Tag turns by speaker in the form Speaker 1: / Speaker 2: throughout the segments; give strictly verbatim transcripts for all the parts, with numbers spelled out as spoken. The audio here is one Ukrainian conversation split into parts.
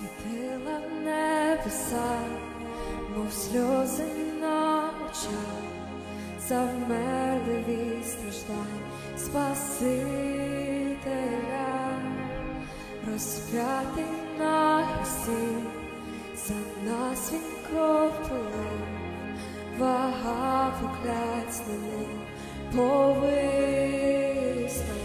Speaker 1: Світила в небеса, мов сльози на очах, завмерли від страждань Спасителя, розп'ятий на хресті, за нас він кров пролив, вага проклять на ним повисла.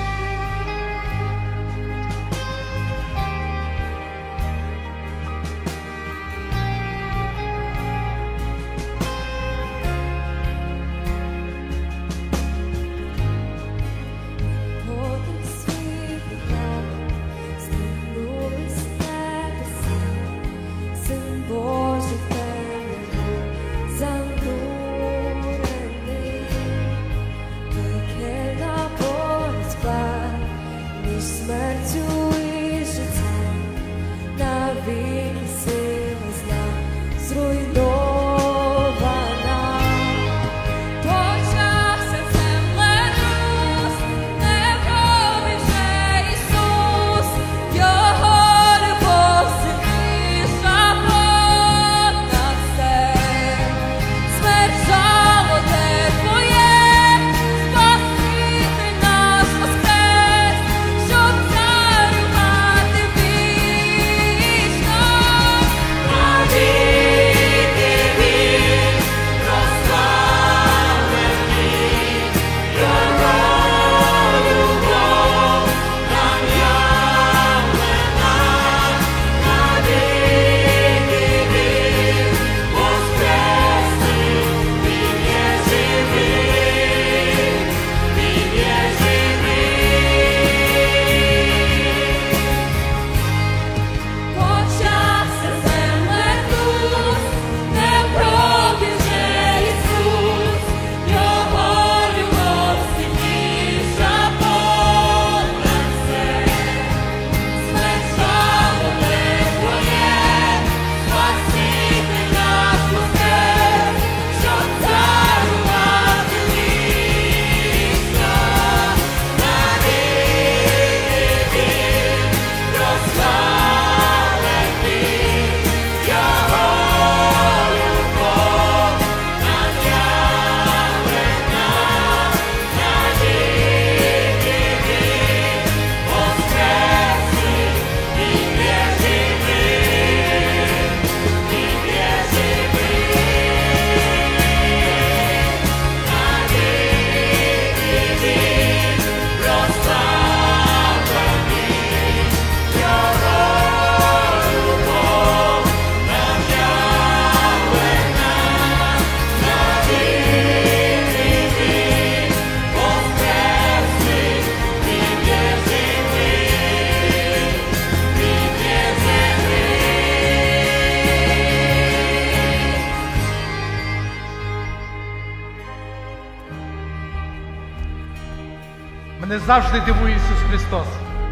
Speaker 2: Мене завжди дивує Ісус Христос.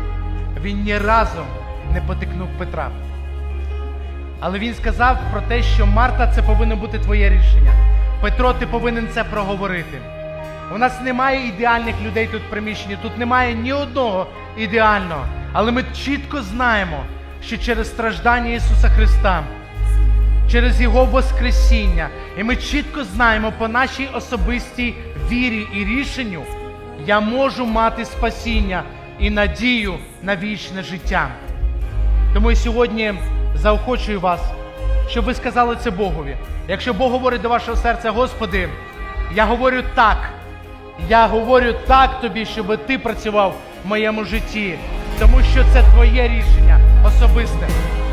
Speaker 2: Він ні разу не потикнув Петра. Але Він сказав про те, що Марта, це повинно бути твоє рішення. Петро, ти повинен це проговорити. У нас немає ідеальних людей тут в приміщенні, тут немає ні одного ідеального. Але ми чітко знаємо, що через страждання Ісуса Христа, через Його Воскресіння, і ми чітко знаємо по нашій особистій вірі і рішенню, я можу мати спасіння і надію на вічне життя. Тому і сьогодні заохочую вас, щоб ви сказали це Богові. Якщо Бог говорить до вашого серця: Господи, я говорю так, я говорю так Тобі, щоб Ти працював в моєму житті, тому що це Твоє рішення особисте.